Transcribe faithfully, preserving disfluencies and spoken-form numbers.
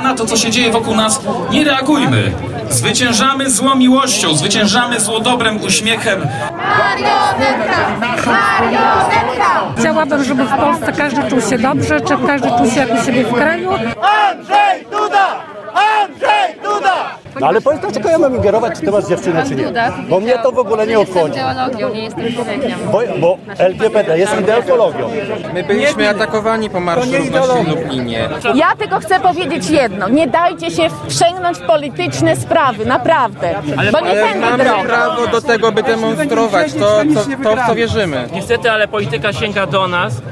na to, co się dzieje wokół nas, nie reagujmy. Zwyciężamy zło miłością, zwyciężamy zło dobrem, uśmiechem. Marionetka! Marionetka! Chciałabym, żeby w Polsce każdy czuł się dobrze, czy każdy czuł się jak u siebie w kraju. Andrzej Duda! Andrzej Duda! No ale powiedz, dlaczego ja mam ingerować, czy ty masz dziewczynę, czy nie? Bo mnie to w ogóle nie obchodzi. Ideologią, nie jestem człowiekiem. Bo, bo L G B T jest ideologią. My byliśmy atakowani po Marszu Równości w Lublinie. Ja tylko chcę powiedzieć jedno. Nie dajcie się wprzęgnąć w polityczne sprawy, naprawdę. Bo nie Ale tędy mamy droga. prawo do tego, by demonstrować to, co, to w co wierzymy. Niestety, ale polityka sięga do nas